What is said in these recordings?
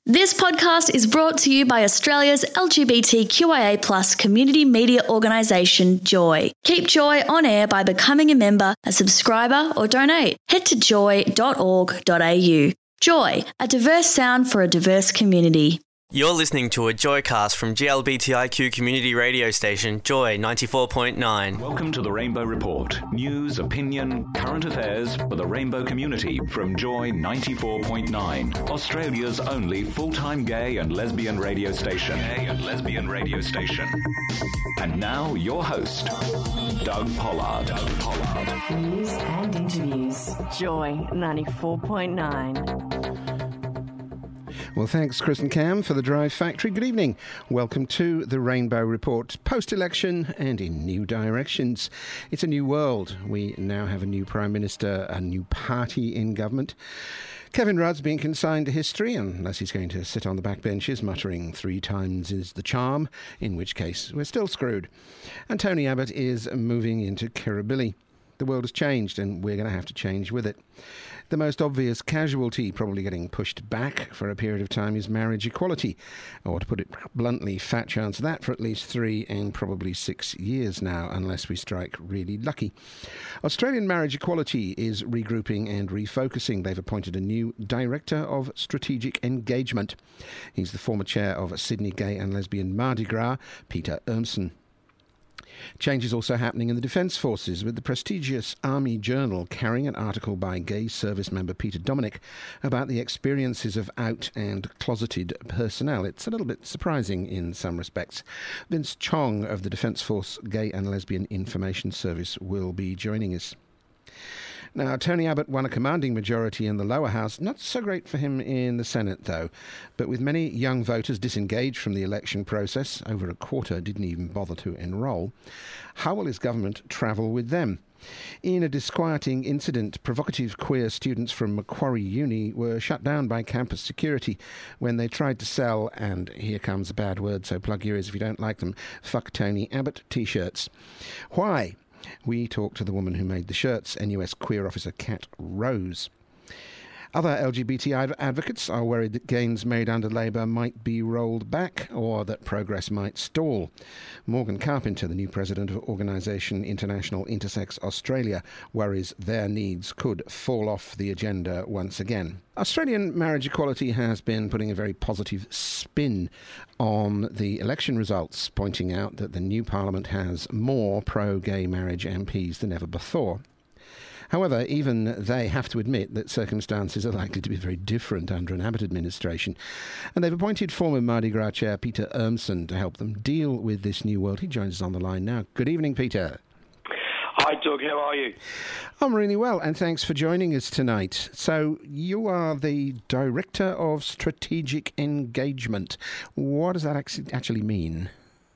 This podcast is brought to you by Australia's LGBTQIA+ community media organisation, Joy. Keep Joy on air by becoming a member, a subscriber or donate. Head to joy.org.au. Joy, a diverse sound for a diverse community. You're listening to a Joycast from GLBTIQ community radio station, Joy 94.9. Welcome to the Rainbow Report. News, opinion, current affairs for the rainbow community from Joy 94.9. Australia's only full-time gay and lesbian radio station. And now, your host, Doug Pollard. News and interviews. Joy 94.9. Well, thanks, Chris and Cam, for the Drive Factory. Good evening. Welcome to the Rainbow Report. Post-election and in new directions. It's a new world. We now have a new Prime Minister, a new party in government. Kevin Rudd's being consigned to history, unless he's going to sit on the backbenches muttering 3 times is the charm, in which case we're still screwed. And Tony Abbott is moving into Kirribilli. The world has changed, and we're going to have to change with it. The most obvious casualty, probably getting pushed back for a period of time, is marriage equality. Or to put it bluntly, fat chance of that for at least 3 and probably 6 years now, unless we strike really lucky. Australian marriage equality is regrouping and refocusing. They've appointed a new Director of Strategic Engagement. He's the former chair of Sydney Gay and Lesbian Mardi Gras, Peter Urmson. Change is also happening in the Defence Forces, with the prestigious Army Journal carrying an article by gay service member Peter Dominic about the experiences of out and closeted personnel. It's a little bit surprising in some respects. Vince Chong of the Defence Force Gay and Lesbian Information Service will be joining us. Now, Tony Abbott won a commanding majority in the lower house. Not so great for him in the Senate, though. But with many young voters disengaged from the election process, over a quarter didn't even bother to enrol, how will his government travel with them? In a disquieting incident, provocative queer students from Macquarie Uni were shut down by campus security when they tried to sell, and here comes a bad word, so plug your ears if you don't like them, Fuck Tony Abbott t-shirts. Why? We talked to the woman who made the shirts, NUS Queer Officer Kat Rose. Other LGBT advocates are worried that gains made under Labor might be rolled back or that progress might stall. Morgan Carpenter, the new president of organisation International Intersex Australia, worries their needs could fall off the agenda once again. Australian marriage equality has been putting a very positive spin on the election results, pointing out that the new parliament has more pro-gay marriage MPs than ever before. However, even they have to admit that circumstances are likely to be very different under an Abbott administration. And they've appointed former Mardi Gras chair Peter Urmson to help them deal with this new world. He joins us on the line now. Good evening, Peter. Hi, Doug. How are you? I'm really well, and thanks for joining us tonight. So you are the Director of Strategic Engagement. What does that actually mean?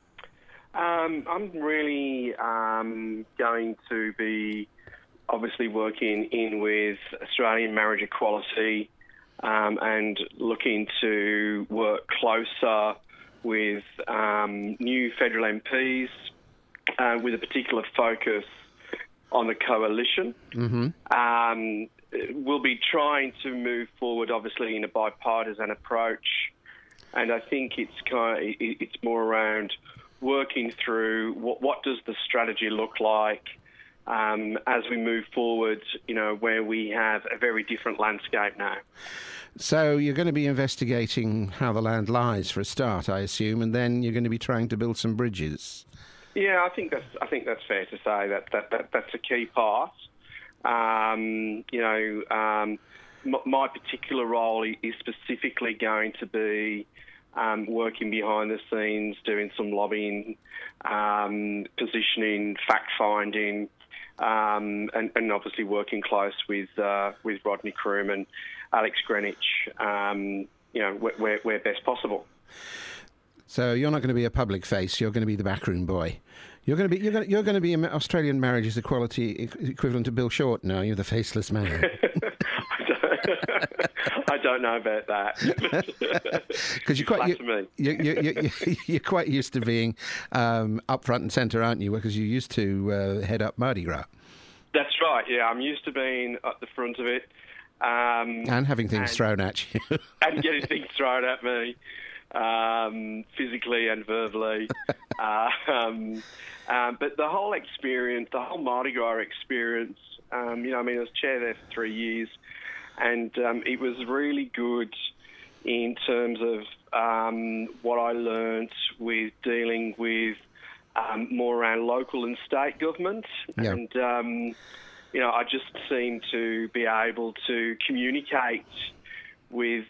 I'm really going to be obviously working in with Australian marriage equality and looking to work closer with new federal MPs with a particular focus on the coalition. Mm-hmm. We'll be trying to move forward, obviously, in a bipartisan approach, and I think it's more around working through what does the strategy look like as we move forward, where we have a very different landscape now. So you're going to be investigating how the land lies for a start, I assume, and then you're going to be trying to build some bridges. Yeah, I think that's fair to say that's a key part. My particular role is specifically going to be working behind the scenes, doing some lobbying, positioning, fact-finding, and obviously working close with Rodney Croom and Alex Greenwich, where best possible. So you're not going to be a public face. You're going to be the backroom boy. You're going to be Australian marriage's equality equivalent to Bill Shorten. No, you're the faceless man. I don't know about that. Because you're quite used to being up front and centre, aren't you? Because you used to head up Mardi Gras. That's right. Yeah, I'm used to being at the front of it. And having things thrown at you. And getting things thrown at me, physically and verbally. But the whole experience, the whole Mardi Gras experience, I was chair there for 3 years, and it was really good in terms of what I learnt with dealing with more around local and state government. Yeah. And, I just seem to be able to communicate with,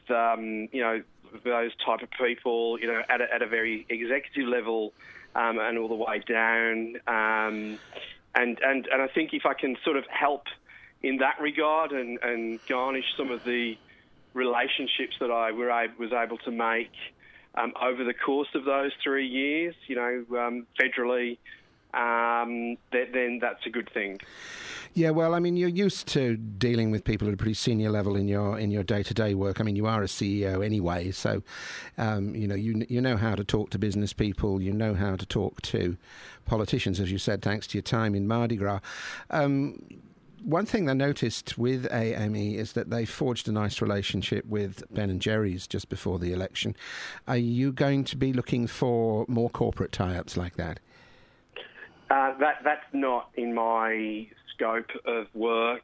those type of people, at a very executive level and all the way down. And I think if I can sort of help in that regard and garnish some of the relationships that I was able to make over the course of those 3 years, federally, then that's a good thing. Yeah, well, I mean, you're used to dealing with people at a pretty senior level in your day-to-day work. I mean, you are a CEO anyway, so you know how to talk to business people, you know how to talk to politicians, as you said, thanks to your time in Mardi Gras. One thing I noticed with AME is that they forged a nice relationship with Ben & Jerry's just before the election. Are you going to be looking for more corporate tie-ups like that? That's not in my scope of work.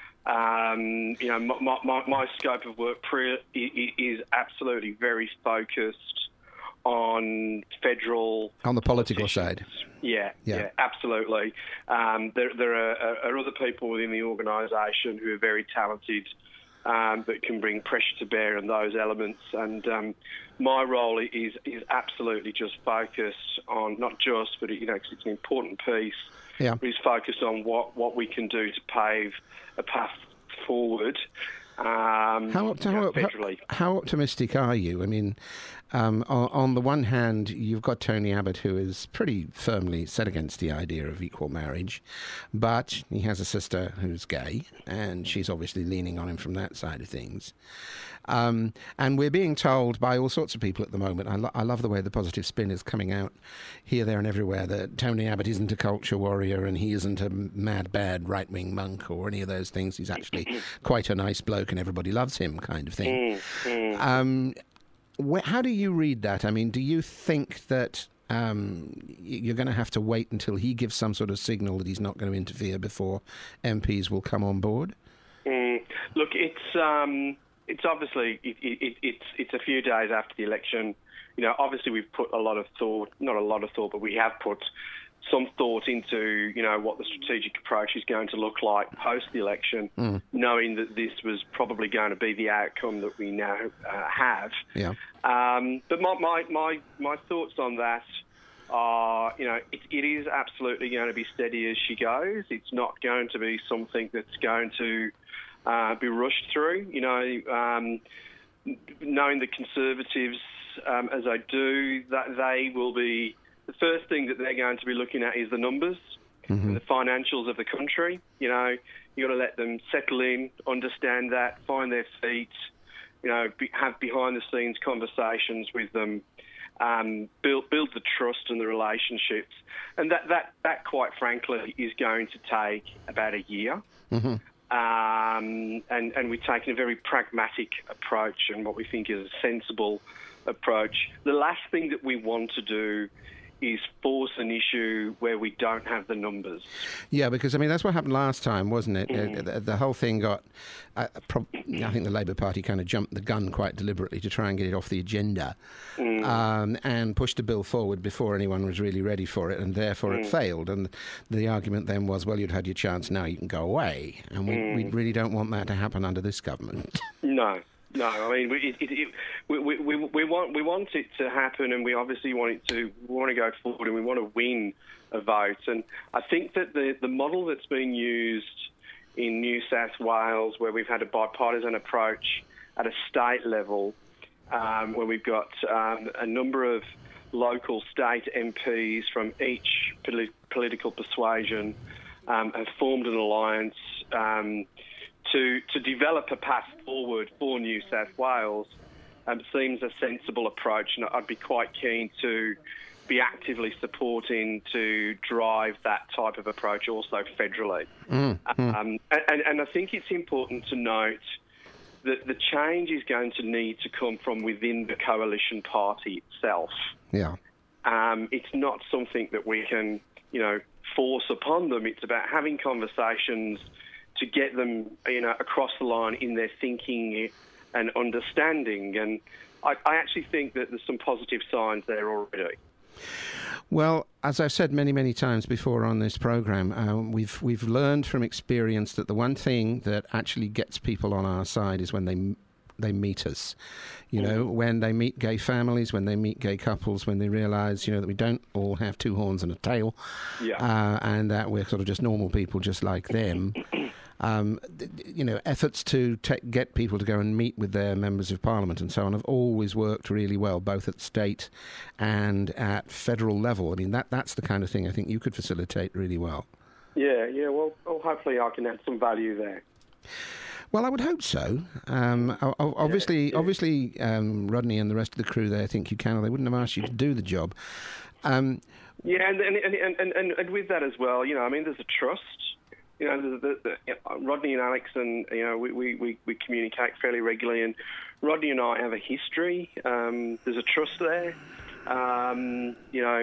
My scope of work is absolutely very focused on federal... On the political side. Yeah, absolutely. There are other people within the organisation who are very talented that can bring pressure to bear on those elements. And my role is absolutely just focused on, not just, but it's an important piece, is focused on what we can do to pave a path forward. Federally. How optimistic are you? I mean, on the one hand, you've got Tony Abbott, who is pretty firmly set against the idea of equal marriage, but he has a sister who's gay, and she's obviously leaning on him from that side of things. And we're being told by all sorts of people at the moment, I love the way the positive spin is coming out here, there and everywhere, that Tony Abbott isn't a culture warrior and he isn't a mad, bad right-wing monk or any of those things. He's actually quite a nice bloke and everybody loves him kind of thing. How do you read that? I mean, do you think that you're going to have to wait until he gives some sort of signal that he's not going to interfere before MPs will come on board? Look, it's obviously it's a few days after the election. Obviously we've put not a lot of thought, but we have put some thought into, what the strategic approach is going to look like post the election, knowing that this was probably going to be the outcome that we now have. Yeah. But my thoughts on that are, it is absolutely going to be steady as she goes. It's not going to be something that's going to be rushed through. Knowing the Conservatives as I do, that they will be... The first thing that they're going to be looking at is the numbers and the financials of the country. You've got to let them settle in, understand that, find their feet, have behind-the-scenes conversations with them, build the trust and the relationships. And that quite frankly, is going to take about a year. And we're taking a very pragmatic approach and what we think is a sensible approach. The last thing that we want to do is force an issue where we don't have the numbers. Yeah, because, I mean, that's what happened last time, wasn't it? The whole thing got... I think the Labour Party kind of jumped the gun quite deliberately to try and get it off the agenda and pushed a bill forward before anyone was really ready for it, and therefore it failed. And the argument then was, well, you'd had your chance, now you can go away. And we really don't want that to happen under this government. No, I mean we want it to happen, and we obviously want to go forward, and we want to win a vote. And I think that the model that's being used in New South Wales, where we've had a bipartisan approach at a state level, where we've got a number of local state MPs from each political persuasion, have formed an alliance. To develop a path forward for New South Wales seems a sensible approach, and I'd be quite keen to be actively supporting to drive that type of approach also federally. And I think it's important to note the change is going to need to come from within the coalition party itself. Yeah. It's not something that we can, force upon them. It's about having conversations to get them, across the line in their thinking and understanding. And I actually think that there's some positive signs there already. Well, as I've said many, many times before on this program, we've learned from experience that the one thing that actually gets people on our side is when they meet us. When they meet gay families, when they meet gay couples, when they realise, that we don't all have two horns and a tail, and that we're sort of just normal people just like them. Efforts to get people to go and meet with their members of parliament and so on have always worked really well, both at state and at federal level. I mean, that's the kind of thing I think you could facilitate really well. Yeah. Well, hopefully I can add some value there. Well, I would hope so. Obviously, Rodney and the rest of the crew there think you can, or they wouldn't have asked you to do the job. And with that as well, there's a trust. Rodney and Alex and we communicate fairly regularly, and Rodney and I have a history. There's a trust there. I'm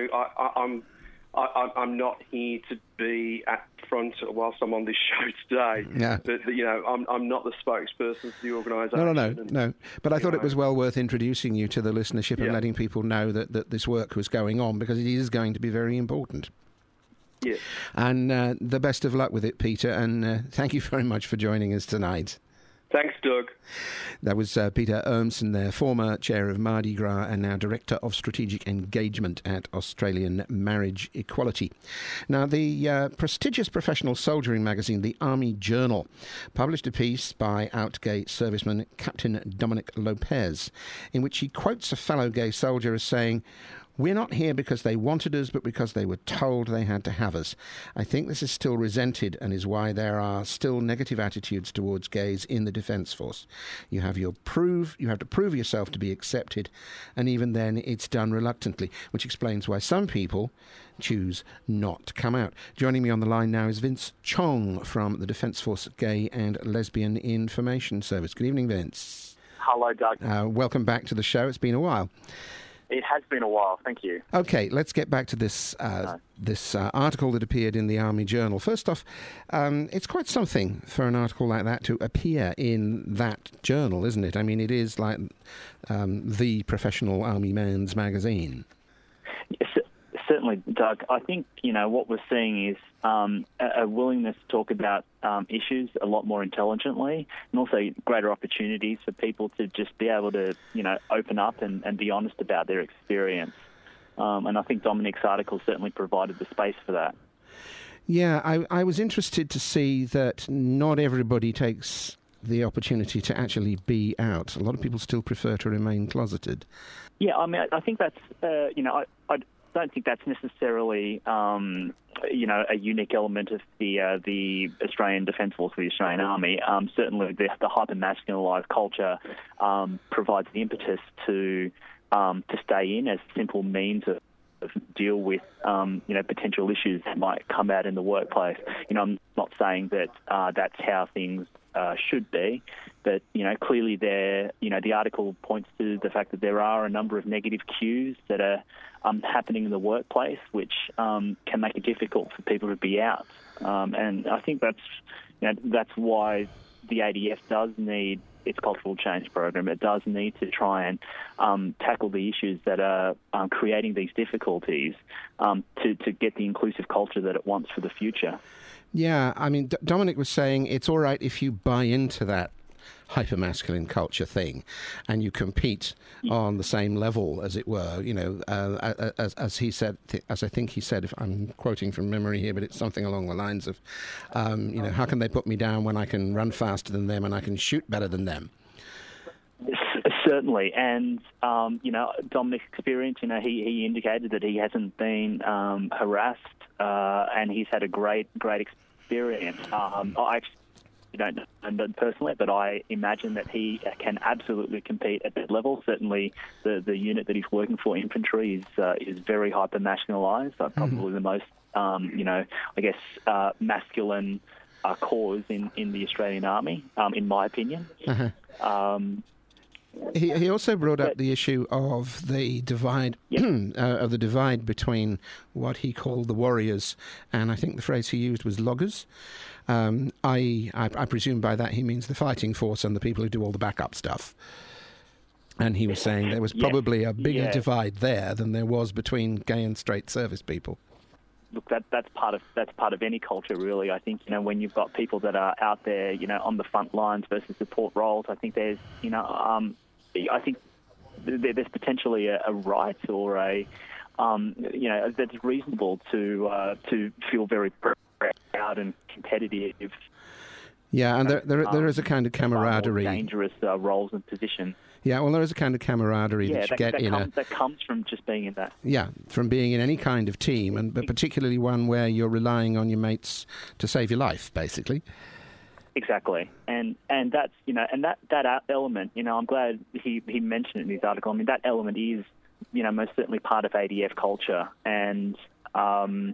not here to be at front whilst I'm on this show today. Yeah. But I'm not the spokesperson for the organisation. No. But I thought it was well worth introducing you to the listenership and letting people know that this work was going on, because it is going to be very important. Yes. And the best of luck with it, Peter, and thank you very much for joining us tonight. Thanks, Doug. That was Peter Urmson there, former chair of Mardi Gras and now Director of Strategic Engagement at Australian Marriage Equality. Now, the prestigious professional soldiering magazine, The Army Journal, published a piece by out gay serviceman Captain Dominic Lopez, in which he quotes a fellow gay soldier as saying, "We're not here because they wanted us, but because they were told they had to have us. I think this is still resented and is why there are still negative attitudes towards gays in the Defence Force. You have to prove yourself to be accepted, and even then it's done reluctantly," which explains why some people choose not to come out. Joining me on the line now is Vince Chong from the Defence Force Gay and Lesbian Information Service. Good evening, Vince. Hello, Doug. Welcome back to the show. It's been a while. It has been a while, thank you. Okay, let's get back to this article that appeared in the Army Journal. First off, it's quite something for an article like that to appear in that journal, isn't it? I mean, it is like the professional army man's magazine. Yes, certainly, Doug. I think, what we're seeing is a willingness to talk about issues a lot more intelligently, and also greater opportunities for people to just be able to, open up and be honest about their experience. And I think Dominic's article certainly provided the space for that. Yeah, I was interested to see that not everybody takes the opportunity to actually be out. A lot of people still prefer to remain closeted. Yeah, I mean, I think that's, I don't think that's necessarily, a unique element of the Australian Defence Force, the Australian Army. Certainly, the hyper-masculinised culture provides the impetus to stay in as a simple means of deal with, potential issues that might come out in the workplace. I'm not saying that that's how things should be, but, clearly the article points to the fact that there are a number of negative cues that are happening in the workplace, which can make it difficult for people to be out. And I think that's why the ADF does need its cultural change program. It does need to try and tackle the issues that are creating these difficulties to get the inclusive culture that it wants for the future. Yeah, I mean, Dominic was saying it's all right if you buy into that hyper-masculine culture thing and you compete on the same level, as it were, as he said, as I think he said, if I'm quoting from memory here, but it's something along the lines of, how can they put me down when I can run faster than them and I can shoot better than them? Certainly, and Dominic's experience, he indicated that he hasn't been harassed, and he's had a great experience. I don't know personally, but I imagine that he can absolutely compete at that level. Certainly, the unit that he's working for, infantry, is very hyper masculinized. Probably the most, masculine cause in the Australian Army, in my opinion. Uh-huh. He also brought up the issue of the divide, of the divide between what he called the warriors, and I think the phrase he used was loggers. I presume by that he means the fighting force and the people who do all the backup stuff. And he was saying there was probably a bigger divide there than there was between gay and straight service people. Look, that's part of any culture, really. I think, when you've got people that are out there, on the front lines versus support roles, I think there's, I think there's potentially a right or a, that's reasonable to feel very proud and competitive. Yeah, and there is a kind of camaraderie. Dangerous roles and positions. Yeah, well, there is a kind of camaraderie that you get that comes from just being in that. Yeah, from being in any kind of team, but particularly one where you're relying on your mates to save your life, basically. Exactly, and that's that element. I'm glad he mentioned it in his article. I mean, that element is most certainly part of ADF culture, and all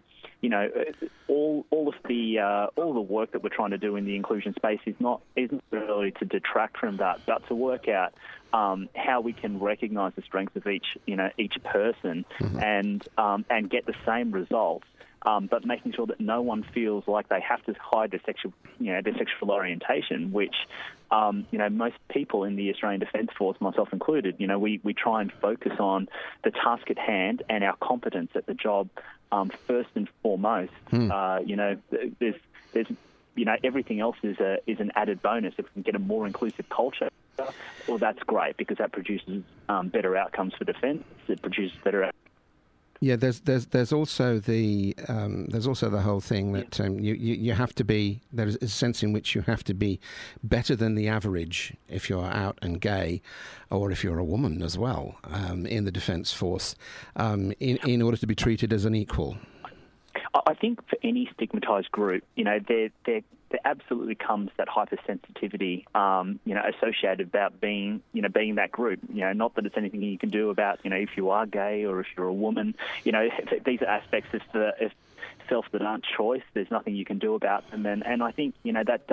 of the work that we're trying to do in the inclusion space isn't really to detract from that, but to work out how we can recognise the strengths of each person, and get the same results. But making sure that no one feels like they have to hide their sexual orientation, which, most people in the Australian Defence Force, myself included, we try and focus on the task at hand and our competence at the job first and foremost. There's everything else is an added bonus. If we can get a more inclusive culture, well, that's great, because that produces better outcomes for defence. It produces better outcomes. Yeah, there's also the whole thing that you have to be. There is a sense in which you have to be better than the average if you're out and gay, or if you're a woman as well, in the Defence Force, in order to be treated as an equal. I think for any stigmatised group, there absolutely comes that hypersensitivity, associated about being that group. Not that it's anything you can do about, if you are gay or if you're a woman. These are aspects of self that aren't choice. There's nothing you can do about them, and I think that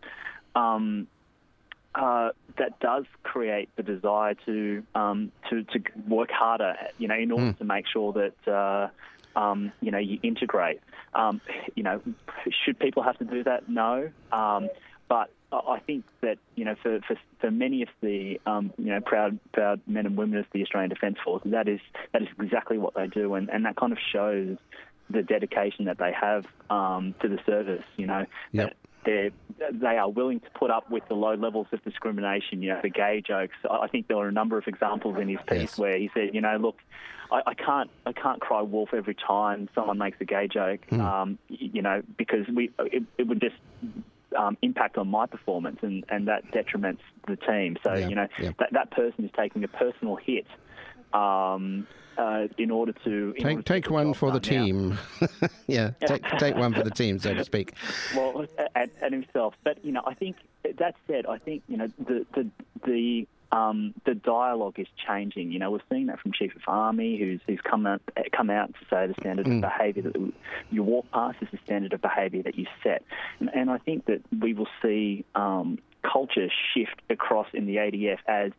does create the desire to work harder, in order to make sure that. You integrate. Should people have to do that? No. But I think that, for many of the, proud men and women of the Australian Defence Force, that is exactly what they do, and that kind of shows the dedication that they have to the service. Yep. They are willing to put up with the low levels of discrimination, the gay jokes. I think there were a number of examples in his piece where he said, look, I can't cry wolf every time someone makes a gay joke, because it would just impact on my performance, and that detriments the team. So, that person is taking a personal hit in order to... Take one for the team. Take one for the team, so to speak. Well, and himself. But, I think, that said, the dialogue is changing. We're seeing that from Chief of Army, who's come out to say the standard of behaviour that you walk past is the standard of behaviour that you set. And I think that we will see culture shift across in the ADF as,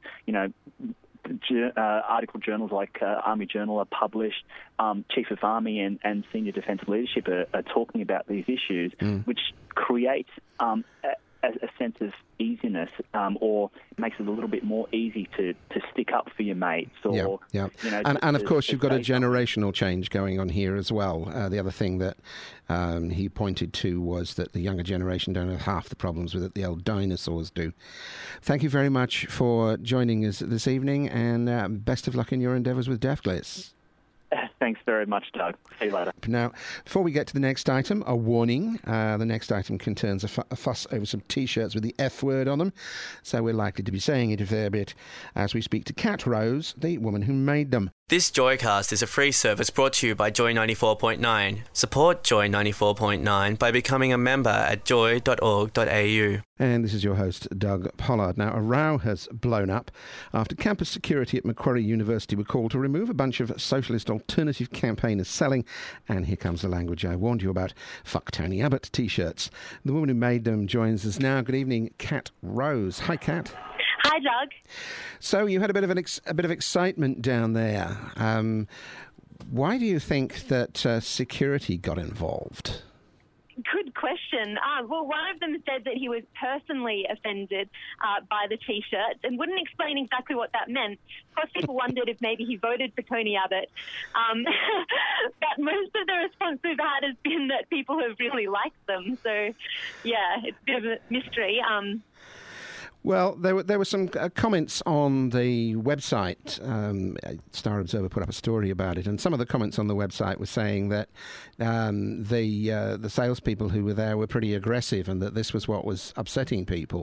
article journals like Army Journal are published. Chief of Army and senior defence leadership are talking about these issues, which creates a sense of easiness, or makes it a little bit more easy to stick up for your mates. Or, and of course, you've got a generational change going on here as well. The other thing that he pointed to was that the younger generation don't have half the problems with it the old dinosaurs do. Thank you very much for joining us this evening, and best of luck in your endeavours with Deafgliss. Thanks very much, Doug. See you later. Now, before we get to the next item, a warning. The next item concerns a fuss over some T-shirts with the F word on them, so we're likely to be saying it a fair bit as we speak to Kat Rose, the woman who made them. This Joycast is a free service brought to you by Joy 94.9. Support Joy 94.9 by becoming a member at joy.org.au. And this is your host, Doug Pollard. Now, a row has blown up after campus security at Macquarie University were called to remove a bunch of socialist alternative campaigners selling, and here comes the language I warned you about, Fuck Tony Abbott T-shirts. The woman who made them joins us now. Good evening, Kat Rose. Hi, Kat. Hi, Doug. So you had a bit of excitement down there. Why do you think that security got involved? Good question. Well, one of them said that he was personally offended by the T-shirts and wouldn't explain exactly what that meant. Of course, people wondered if maybe he voted for Tony Abbott. But most of the response we've had has been that people have really liked them. So, yeah, it's a bit of a mystery. Well, there were some comments on the website. Star Observer put up a story about it, and some of the comments on the website were saying that the salespeople who were there were pretty aggressive, and that this was what was upsetting people.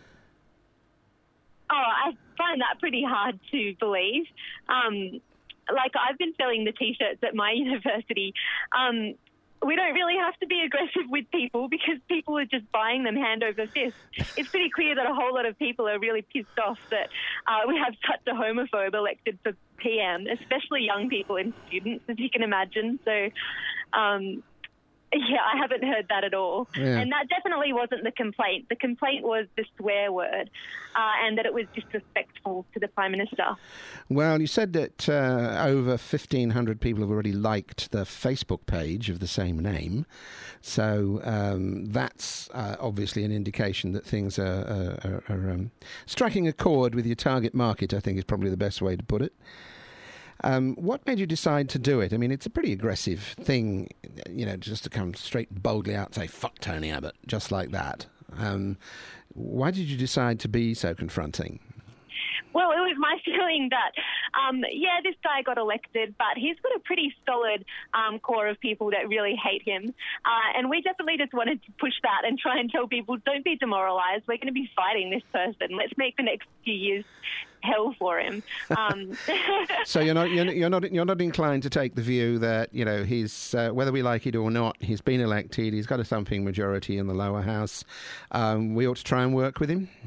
Oh, I find that pretty hard to believe. I've been selling the T-shirts at my university. We don't really have to be aggressive with people because people are just buying them hand over fist. It's pretty clear that a whole lot of people are really pissed off that we have such a homophobe elected for PM, especially young people and students, as you can imagine. So, yeah, I haven't heard that at all. Yeah. And that definitely wasn't the complaint. The complaint was the swear word and that it was disrespectful to the Prime Minister. Well, you said that over 1,500 people have already liked the Facebook page of the same name. So that's obviously an indication that things are striking a chord with your target market, I think is probably the best way to put it. What made you decide to do it? I mean, it's a pretty aggressive thing, just to come straight boldly out and say, fuck Tony Abbott, just like that. Why did you decide to be so confronting? Well, it was my feeling that, this guy got elected, but he's got a pretty solid core of people that really hate him. And we definitely just wanted to push that and try and tell people, don't be demoralised. We're going to be fighting this person. Let's make the next few years hell for him. So you're not inclined to take the view that he's whether we like it or not, he's been elected. He's got a thumping majority in the lower house. We ought to try and work with him.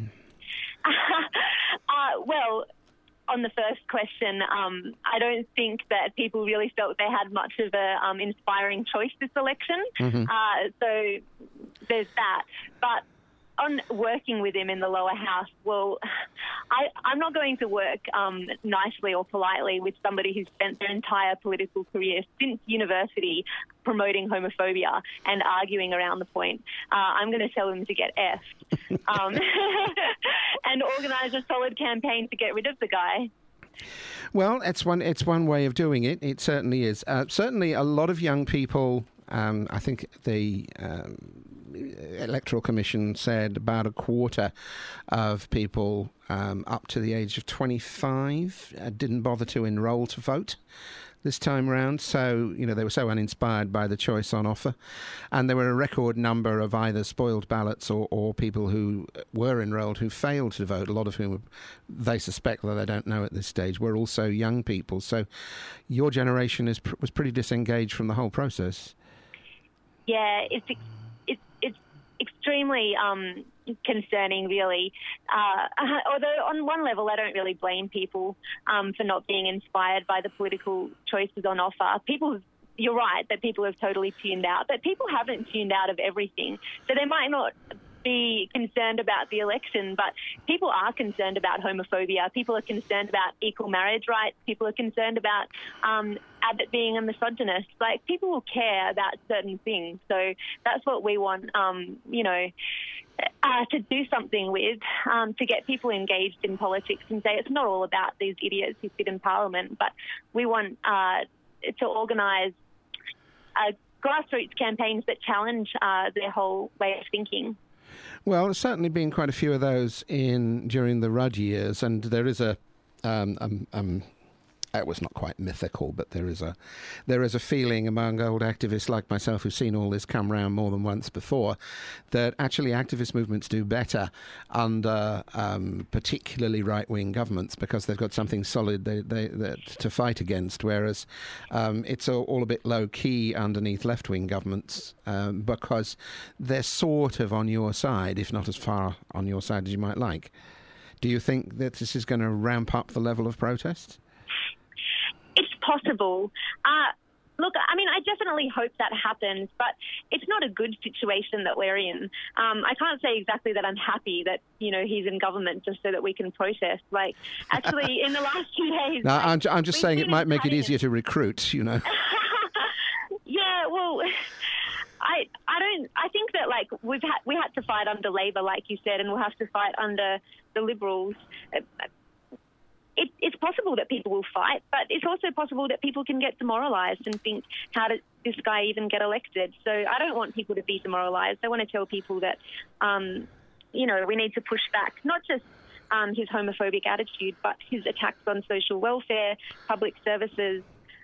Well, on the first question, I don't think that people really felt they had much of a inspiring choice this election. Mm-hmm. So there's that. But on working with him in the lower house, well, I'm not going to work nicely or politely with somebody who's spent their entire political career since university promoting homophobia and arguing around the point. I'm going to tell him to get effed and organise a solid campaign to get rid of the guy. Well, it's one way of doing it. It certainly is. Certainly a lot of young people, I think the Electoral Commission said about a quarter of people up to the age of 25 didn't bother to enrol to vote this time round. So, they were so uninspired by the choice on offer. And there were a record number of either spoiled ballots or people who were enrolled who failed to vote, a lot of whom they suspect, though they don't know at this stage, were also young people. So your generation was pretty disengaged from the whole process. Yeah, it's extremely concerning, really. Although on one level, I don't really blame people for not being inspired by the political choices on offer. You're right that people have totally tuned out, but people haven't tuned out of everything. So they might not be concerned about the election, but people are concerned about homophobia. People are concerned about equal marriage rights. People are concerned about Abbott being a misogynist. Like, people will care about certain things. So that's what we want, to do something with, to get people engaged in politics and say it's not all about these idiots who sit in Parliament, but we want to organise grassroots campaigns that challenge their whole way of thinking. Well, there's certainly been quite a few of those during the Rudd years, and there is a was not quite mythical, but there is a feeling among old activists like myself who've seen all this come round more than once before, that actually activist movements do better under particularly right-wing governments because they've got something solid to fight against, whereas it's all a bit low-key underneath left-wing governments because they're sort of on your side, if not as far on your side as you might like. Do you think that this is going to ramp up the level of protests? It's possible. Look, I mean, I definitely hope that happens, but it's not a good situation that we're in. I can't say exactly that I'm happy that, he's in government just so that we can protest. Like, actually, in the last 2 days... No, I'm just saying it might make it easier to recruit, Yeah, well... I think that we had to fight under Labor, like you said, and we'll have to fight under the Liberals. It's possible that people will fight, but it's also possible that people can get demoralised and think, how did this guy even get elected? So I don't want people to be demoralised. I want to tell people that, we need to push back, not just his homophobic attitude, but his attacks on social welfare, public services.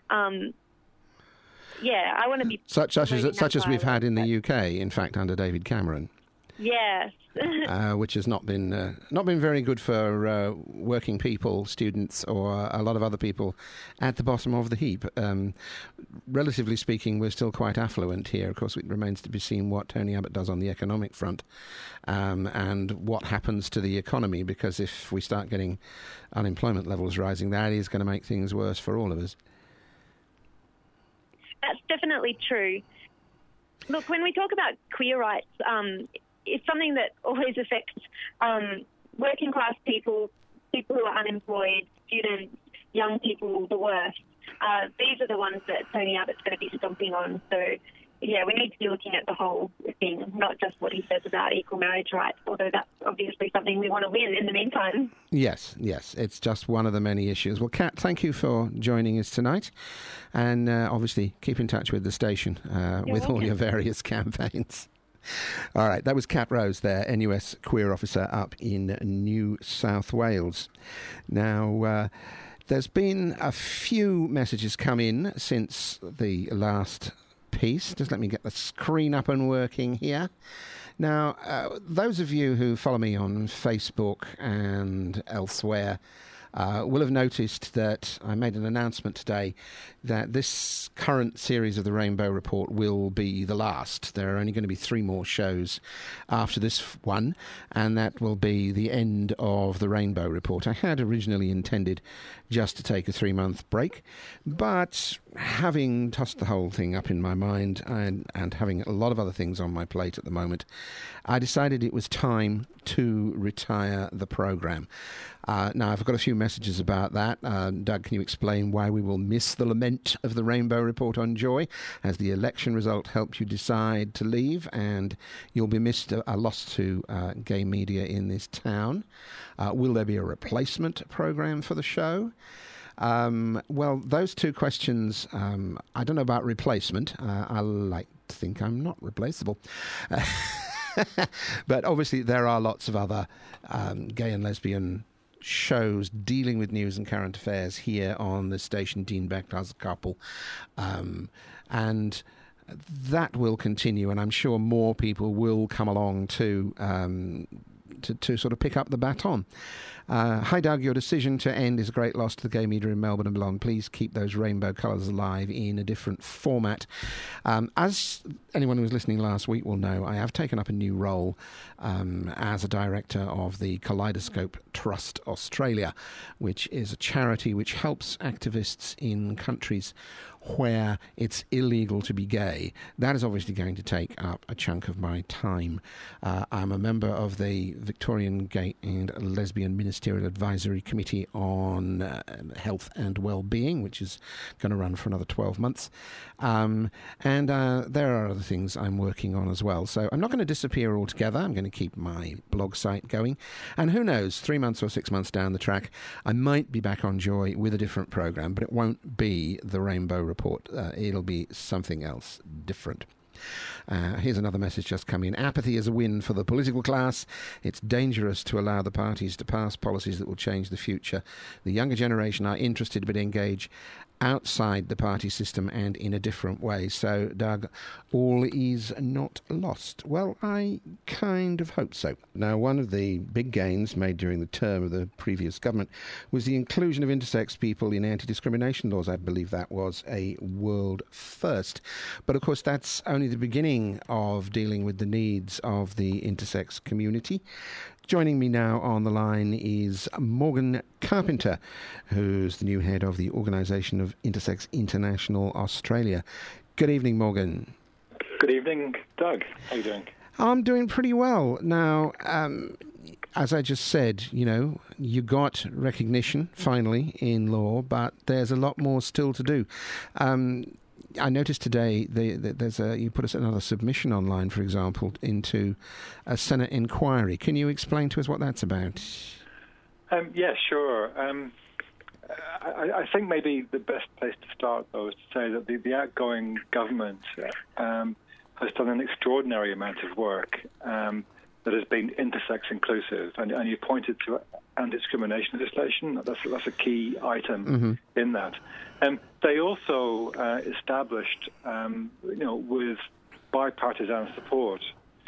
I want to be such as we've had in the UK, in fact, under David Cameron. Yes. Which has not been very good for working people, students, or a lot of other people at the bottom of the heap. Relatively speaking, we're still quite affluent here. Of course, it remains to be seen what Tony Abbott does on the economic front and what happens to the economy, because if we start getting unemployment levels rising, that is going to make things worse for all of us. That's definitely true. Look, when we talk about queer rights, it's something that always affects working class people, people who are unemployed, students, young people the worst. These are the ones that Tony Abbott's going to be stomping on. So, we need to be looking at the whole thing, not just what he says about equal marriage rights, although that's obviously something we want to win in the meantime. Yes, it's just one of the many issues. Well, Kat, thank you for joining us tonight, and obviously keep in touch with the station with all your various campaigns. All right, that was Kat Rose there, NUS Queer Officer up in New South Wales. Now, there's been a few messages come in since the last piece. Just let me get the screen up and working here. Now, those of you who follow me on Facebook and elsewhere will have noticed that I made an announcement today that this current series of the Rainbow Report will be the last. There are only going to be 3 more shows after this one, and that will be the end of the Rainbow Report. I had originally intended just to take a 3-month break, but having tossed the whole thing up in my mind and having a lot of other things on my plate at the moment, I decided it was time to retire the programme. Now, I've got a few messages about that. Doug, can you explain why we will miss the lament of the Rainbow Report on Joy as the election result helped you decide to leave, and you'll be missed, a loss to gay media in this town? Will there be a replacement programme for the show? Well, those 2 questions, I don't know about replacement. I like to think I'm not replaceable. But obviously there are lots of other gay and lesbian shows dealing with news and current affairs here on the station. Dean Beck does a couple. And that will continue, and I'm sure more people will come along to sort of pick up the baton. Hi, Doug. Your decision to end is a great loss to the gay media in Melbourne and beyond. Please keep those rainbow colours alive in a different format. As anyone who was listening last week will know, I have taken up a new role as a director of the Kaleidoscope Trust Australia, which is a charity which helps activists in countries where it's illegal to be gay. That is obviously going to take up a chunk of my time. I'm a member of the Victorian Gay and Lesbian Ministerial Advisory Committee on Health and Wellbeing, which is going to run for another 12 months. And there are other things I'm working on as well. So I'm not going to disappear altogether. I'm going to keep my blog site going. And who knows, 3 months or 6 months down the track, I might be back on Joy with a different programme, but it won't be the Rainbow Report. It'll be something else different. Here's another message just come in. Apathy is a win for the political class. It's dangerous to allow the parties to pass policies that will change the future. The younger generation are interested but engage outside the party system and in a different way. So, Doug, all is not lost. Well, I kind of hope so. Now, one of the big gains made during the term of the previous government was the inclusion of intersex people in anti-discrimination laws. I believe that was a world first. But, of course, that's only the beginning of dealing with the needs of the intersex community. Joining me now on the line is Morgan Carpenter, who's the new head of the Organisation of Intersex International Australia. Good evening, Morgan. Good evening, Doug. How are you doing? I'm doing pretty well. Now, as I just said, you got recognition, finally, in law, but there's a lot more still to do. I noticed today you put another submission online, for example, into a Senate inquiry. Can you explain to us what that's about? Yeah, sure. I think maybe the best place to start, though, is to say that the outgoing government has done an extraordinary amount of work that has been intersex inclusive, and you pointed to anti-discrimination legislation. That's a key item in that. They also established, with bipartisan support,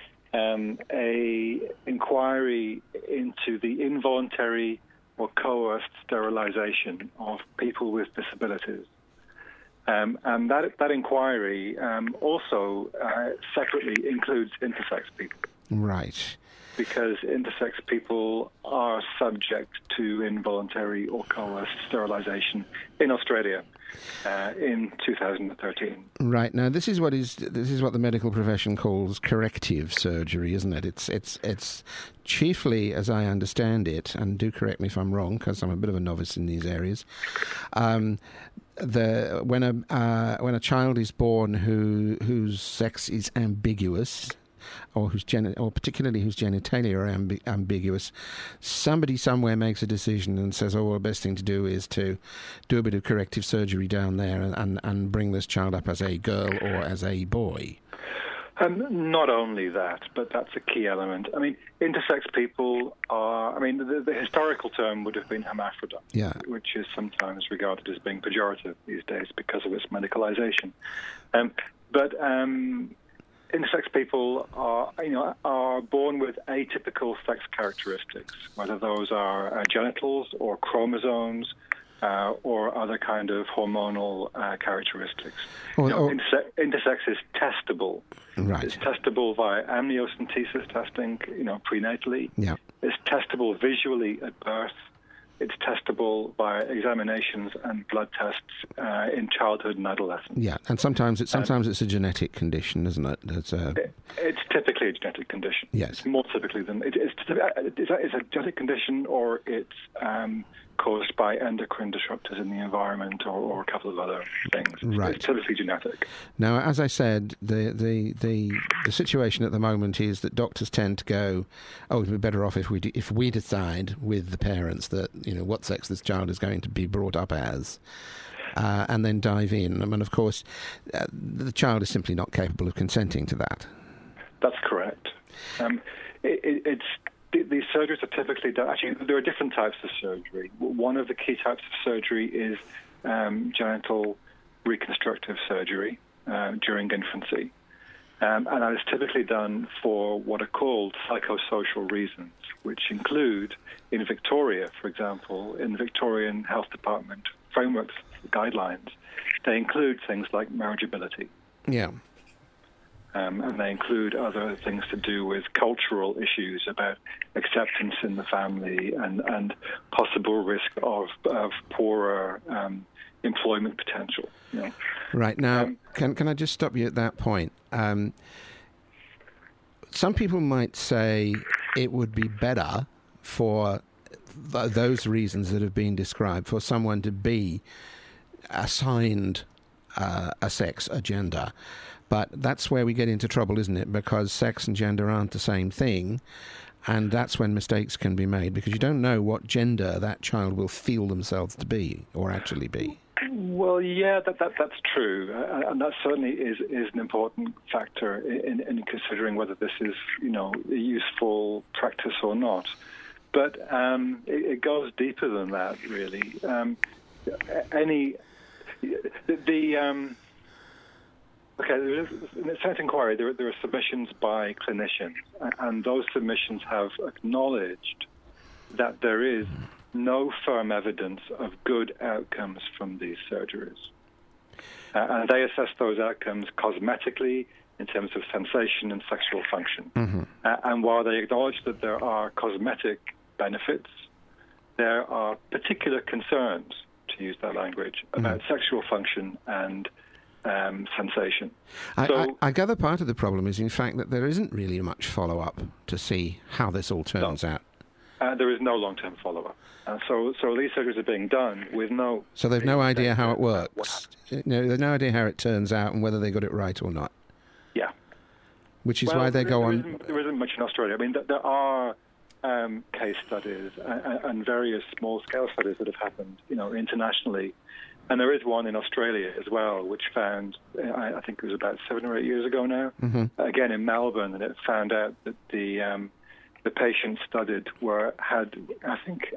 a inquiry into the involuntary or coerced sterilization of people with disabilities. And that inquiry also separately includes intersex people. Right. Because intersex people are subject to involuntary or coerced sterilisation in Australia in 2013. Right. Now, this is what the medical profession calls corrective surgery, isn't it? It's chiefly, as I understand it, and do correct me if I'm wrong, because I'm a bit of a novice in these areas. When a child is born whose sex is ambiguous, or particularly whose genitalia are ambiguous, somebody somewhere makes a decision and says, well, the best thing to do is to do a bit of corrective surgery down there and bring this child up as a girl or as a boy. Not only that, but that's a key element. I mean, intersex people are, the historical term would have been hermaphrodite, which is sometimes regarded as being pejorative these days because of its medicalization. But intersex people are born with atypical sex characteristics, whether those are genitals or chromosomes or other kind of hormonal characteristics. Intersex is testable. Right. It's testable via amniocentesis testing, prenatally. Yeah. It's testable visually at birth. It's testable by examinations and blood tests in childhood and adolescence. Yeah, and sometimes it's a genetic condition, isn't it? It's typically a genetic condition. Yes. More typically than it's a genetic condition, or it's caused by endocrine disruptors in the environment, or a couple of other things. Right. It's typically genetic. Now, as I said, the situation at the moment is that doctors tend to go, oh, it'd be better off if we decide with the parents that what sex this child is going to be brought up as, and then dive in. Of course, the child is simply not capable of consenting to that. That's correct. These surgeries are typically done. Actually, there are different types of surgery. One of the key types of surgery is genital reconstructive surgery during infancy. And that is typically done for what are called psychosocial reasons, which include, in Victoria, for example, in the Victorian Health Department frameworks guidelines, they include things like marriageability. Yeah. And they include other things to do with cultural issues about acceptance in the family and possible risk of poorer employment potential. Right. Now, can I just stop you at that point? Some people might say it would be better for those reasons that have been described, for someone to be assigned a sex, a gender. But that's where we get into trouble, isn't it? Because sex and gender aren't the same thing, and that's when mistakes can be made, because you don't know what gender that child will feel themselves to be or actually be. Well, yeah, that's true, and that certainly is an important factor in considering whether this is, a useful practice or not. But it goes deeper than that, really. In the Senate inquiry, there are submissions by clinicians, and those submissions have acknowledged that there is no firm evidence of good outcomes from these surgeries. And they assess those outcomes cosmetically in terms of sensation and sexual function. Mm-hmm. And while they acknowledge that there are cosmetic benefits, there are particular concerns, to use that language, about sexual function and sensation. I gather part of the problem is, in fact, that there isn't really much follow-up to see how this all turns out. There is no long-term follow-up. So these surgeries are being done with no... So they've no idea how it works. They've no idea how it turns out and whether they got it right or not. Yeah. Which is why they go on... There isn't much in Australia. I mean, there are case studies and various small-scale studies that have happened, internationally. And there is one in Australia as well, which found, I think it was about 7 or 8 years ago now, again in Melbourne, and it found out that the patients studied had I think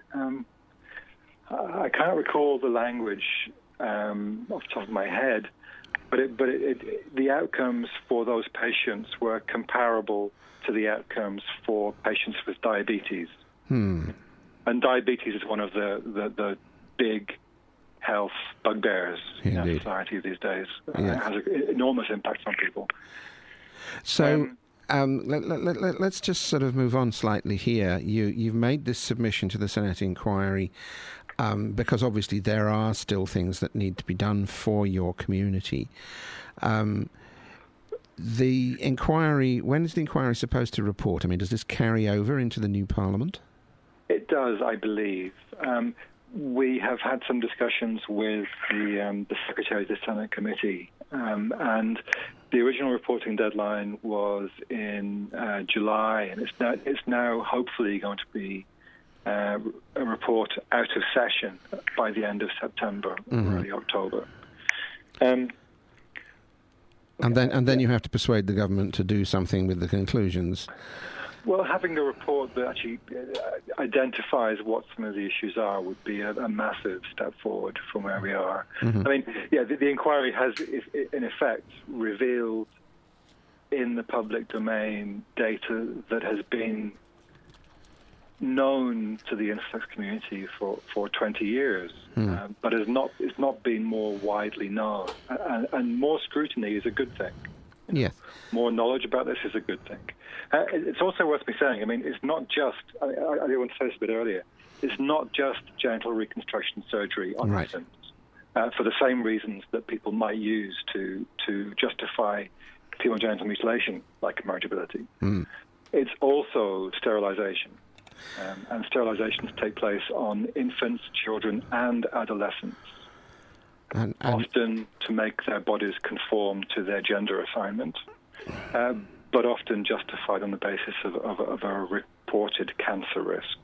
I can't recall the language off the top of my head, but the outcomes for those patients were comparable to the outcomes for patients with diabetes. And diabetes is one of the big health bugbears in our society these days. It has an enormous impact on people. So let's just sort of move on slightly here. You've made this submission to the Senate inquiry because obviously there are still things that need to be done for your community. The inquiry, when is the inquiry supposed to report? I mean, does this carry over into the new Parliament? It does, I believe. We have had some discussions with the Secretary of the Senate Committee, and the original reporting deadline was in July, and it's now hopefully going to be a report out of session by the end of September, early October. And then you have to persuade the government to do something with the conclusions. Well, having a report that actually identifies what some of the issues are would be a massive step forward from where we are. I mean, the inquiry has, in effect, revealed in the public domain data that has been known to the intersex community for 20 years, but it's not been more widely known. And more scrutiny is a good thing. Yes. More knowledge about this is a good thing. It's also worth me saying, I mean, it's not just, I want to say this a bit earlier, it's not just genital reconstruction surgery on infants, for the same reasons that people might use to justify female genital mutilation, like marriageability. It's also sterilization. And sterilizations take place on infants, children, and adolescents. And often to make their bodies conform to their gender assignment, but often justified on the basis of a reported cancer risk.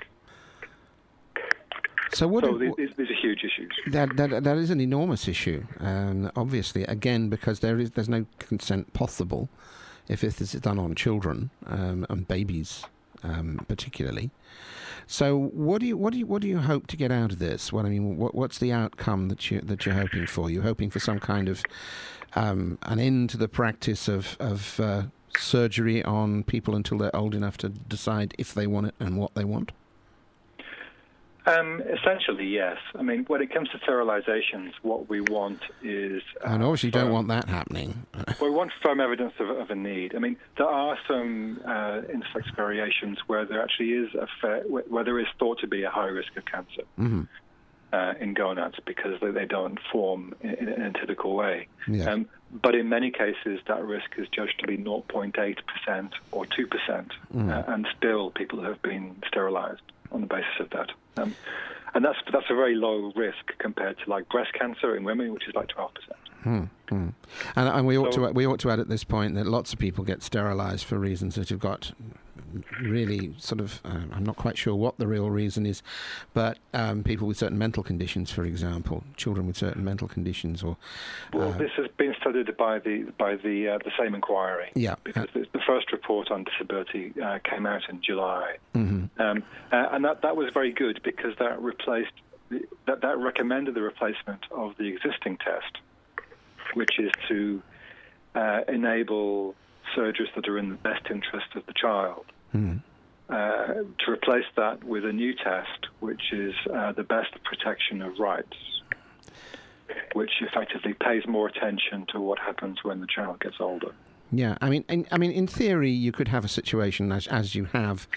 So these are huge issues. That is an enormous issue, obviously, again, because there's no consent possible if this is done on children and babies, particularly. So what do you hope to get out of this? Well, I mean, what's the outcome that you're hoping for? You're hoping for some kind of an end to the practice of surgery on people until they're old enough to decide if they want it and what they want? Essentially, yes. I mean, when it comes to sterilizations, what we want is... and obviously you don't want that happening. We want firm evidence of a need. I mean, there are some intersex variations where there actually is where there is thought to be a high risk of cancer in gonads because they don't form in a typical way. Yeah. But in many cases, that risk is judged to be 0.8% or 2%, and still people have been sterilized on the basis of that. And that's a very low risk compared to like breast cancer in women, which is like 12%. And we ought to add at this point that lots of people get sterilized for reasons that have got really sort of, I'm not quite sure what the real reason is, but people with certain mental conditions, for example, children with certain mental conditions, or this has been studied by the same inquiry. Yeah, because the first report on disability came out in July, and that was very good because that replaced that recommended the replacement of the existing test, which is to enable surgeries that are in the best interest of the child. To replace that with a new test, which is the best protection of rights, which effectively pays more attention to what happens when the child gets older. Yeah, I mean, in theory, you could have a situation as you have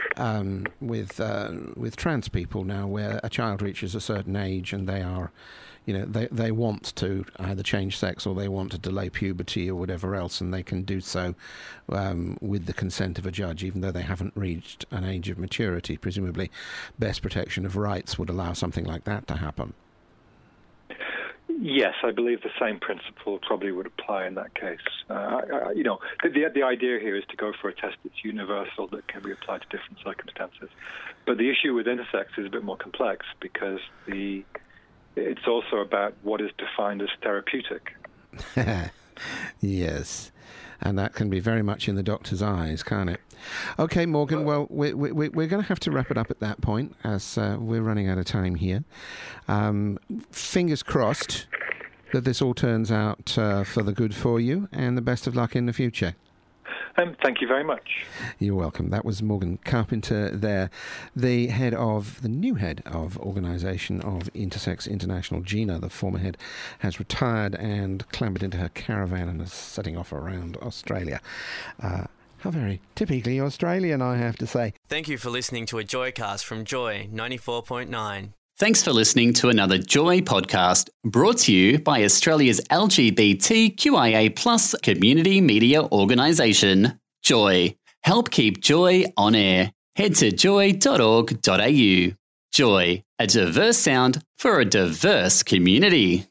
with trans people now, where a child reaches a certain age and they are, they want to either change sex or they want to delay puberty or whatever else, and they can do so with the consent of a judge, even though they haven't reached an age of maturity. Presumably, best protection of rights would allow something like that to happen. Yes, I believe the same principle probably would apply in that case. The idea here is to go for a test that's universal, that can be applied to different circumstances. But the issue with intersex is a bit more complex because it's also about what is defined as therapeutic. Yes, and that can be very much in the doctor's eyes, can't it? Okay, Morgan, well, we're going to have to wrap it up at that point, as we're running out of time here. Fingers crossed that this all turns out for the good for you, and the best of luck in the future. Thank you very much. You're welcome. That was Morgan Carpenter there, the new head of organisation of Intersex International. Gina, the former head, has retired and clambered into her caravan and is setting off around Australia. How very typically Australian, I have to say. Thank you for listening to a Joycast from Joy 94.9. Thanks for listening to another Joy podcast brought to you by Australia's LGBTQIA+ community media organisation, Joy. Help keep Joy on air. Head to joy.org.au. Joy, a diverse sound for a diverse community.